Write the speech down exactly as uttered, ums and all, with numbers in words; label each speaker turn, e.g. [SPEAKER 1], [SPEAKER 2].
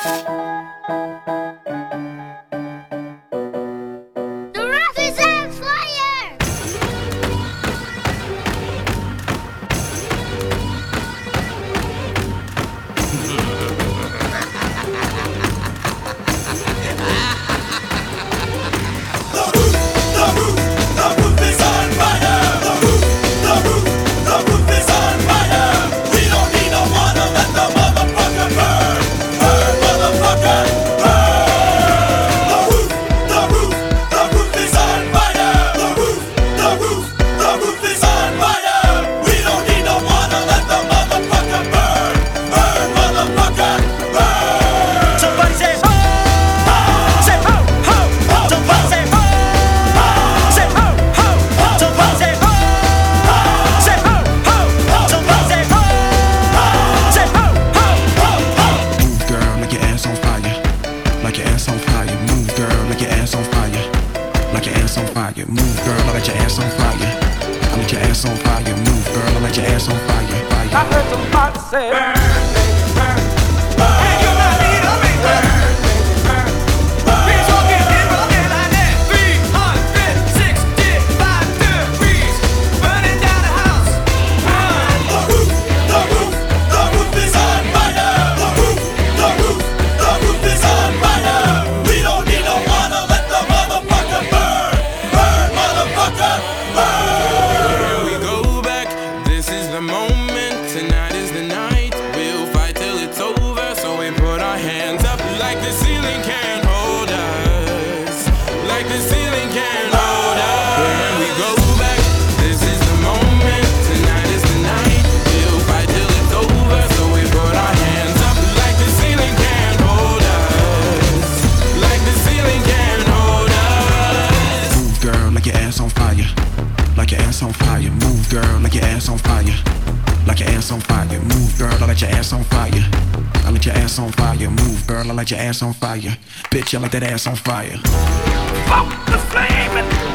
[SPEAKER 1] The roof is on fire!
[SPEAKER 2] Move, girl, I let your ass on fire. I let your ass on fire. Move, girl, I let your ass on fire. Fire.
[SPEAKER 3] I heard somebody say, burn, baby, burn, burn. And you're not need a me, burn, baby, burn, burn. We're talking in rolling like that. three hundred sixty-five degrees, burning down the house. Run.
[SPEAKER 4] The roof, the roof, the roof is on fire. The roof, the roof, the roof is on fire. We don't need no water, let the motherfucker burn. Burn, motherfucker, burn.
[SPEAKER 5] Here we go back, this is the moment. Tonight is the night, we'll fight till it's over. So we put our hands up like the ceiling can't hold us. Like the ceiling can't hold us. Here we go back, this is the moment. Tonight is the night, we'll fight till it's over. So we put our hands up like the ceiling can't hold us. Like the ceiling can't hold us.
[SPEAKER 2] Move, girl, like your ass on fire. Like your ass on fire. Move, girl, like your ass on fire. Like your ass on fire. Move, girl, I let your ass on fire. I let your ass on fire. Move, girl, I let your ass on fire. Bitch, I like that ass on fire.
[SPEAKER 3] Fuck the flame and